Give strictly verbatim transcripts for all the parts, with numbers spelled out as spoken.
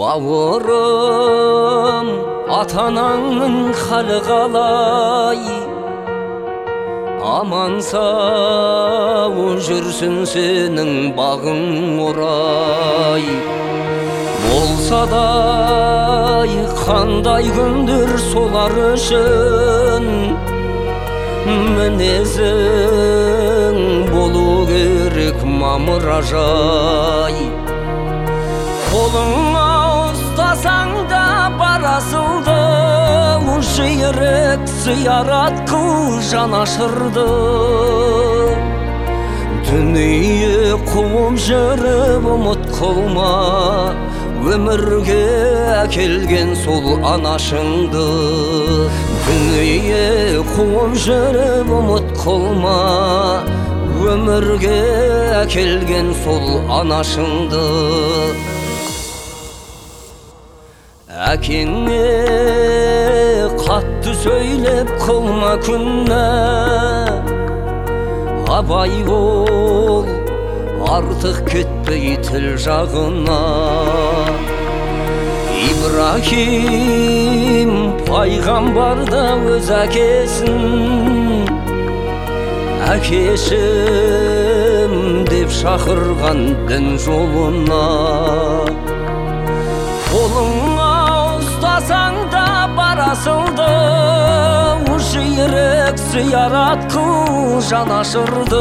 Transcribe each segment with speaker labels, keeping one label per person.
Speaker 1: Бауырым, ата-анаңның халі қалай? Аман сау жүрсін сенің бағың орай. Болса да қандай күндер солар үшін мінезің болу керек мамыражай. Қолыңа ұстасаң да барасылды, жиірек зиярат қыл жанашырды. Дүние қуып жүріп ұмыт қылма, өмірге әкелген сол анашыңды. Дүние қуып жүріп ұмыт қылма, өмірге әкелген сол анашыңды. Әкеңе қатты сөйлеп қылма күнә, абай бол, артық кетпей тіл жағына. Ибрахим пайғамбар да өз әкесін әкешім деп шақырған дін жолына. Қолыңа ұстасаң да барасылды, жиірек зиярат қыл жанашырды.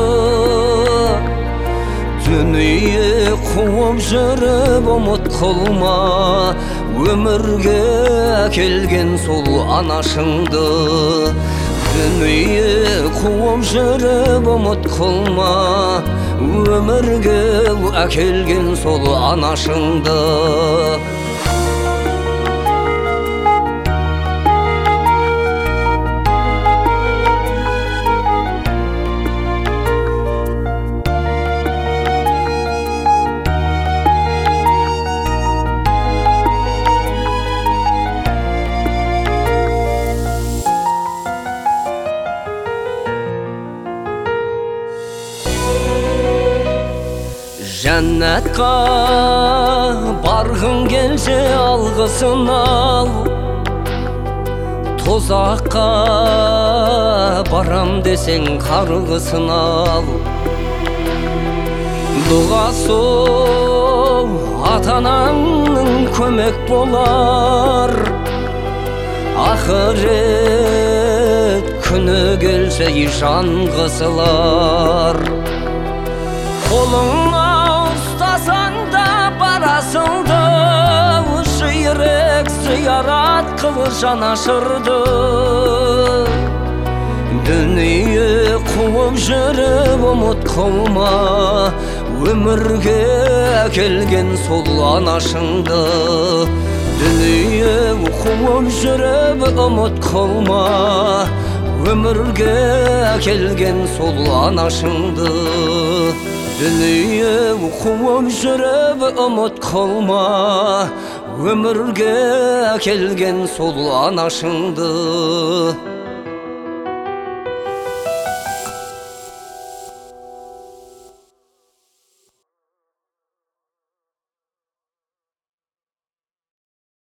Speaker 1: Дүние қуып жүріп ұмыт қылма, өмірге әкелген сол анашыңды. Дүние қуып жүріп ұмыт қылма, өмірге әкелген сол анашыңды. Жәннатқа барғың келсе алғысын ал, тозаққа барам десең қарғысын ал. Дұғасы ата-анаңның көмек болар, ақырет күні келсе жан қысылар. Қолыңа ұстасаң да барасылды, жиірек зиярат қыл жанашырды. Дүние қуып жүріп ұмыт қылма, өмірге әкелген сол анашыңды. Дүние қуып жүріп ұмыт қылма, өмірге әкелген сол анашыңды. Дүние қуып жүріп ұмыт қылма, өмірге әкелген сол анашыңды.